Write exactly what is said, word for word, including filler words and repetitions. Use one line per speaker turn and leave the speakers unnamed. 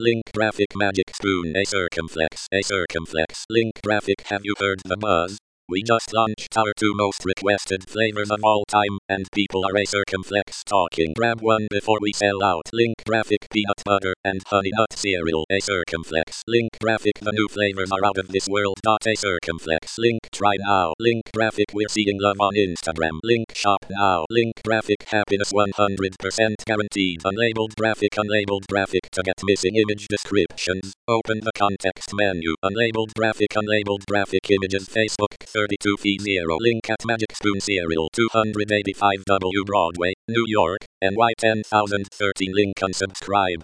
Link graphic magic spoon a circumflex a circumflex. Link graphic have you heard the buzz? We just launched our two most requested flavors of all time, and people are a circumflex talking. Grab one before we sell out. Link graphic peanut butter and honey nut cereal a circumflex. Link graphic the new flavors are out of this world. Dot a circumflex. Link try now. Link graphic we're seeing love on Instagram. Link shop now. Link graphic happiness one hundred percent guaranteed. Unlabeled graphic unlabeled graphic to get missing image descriptions. Open the context menu. Unlabeled graphic unlabeled graphic images Facebook thirty-two P zero. Link at Magic Spoon Cereal two eighty-five W Broadway, New York, N Y ten thousand thirteen. Link unsubscribe.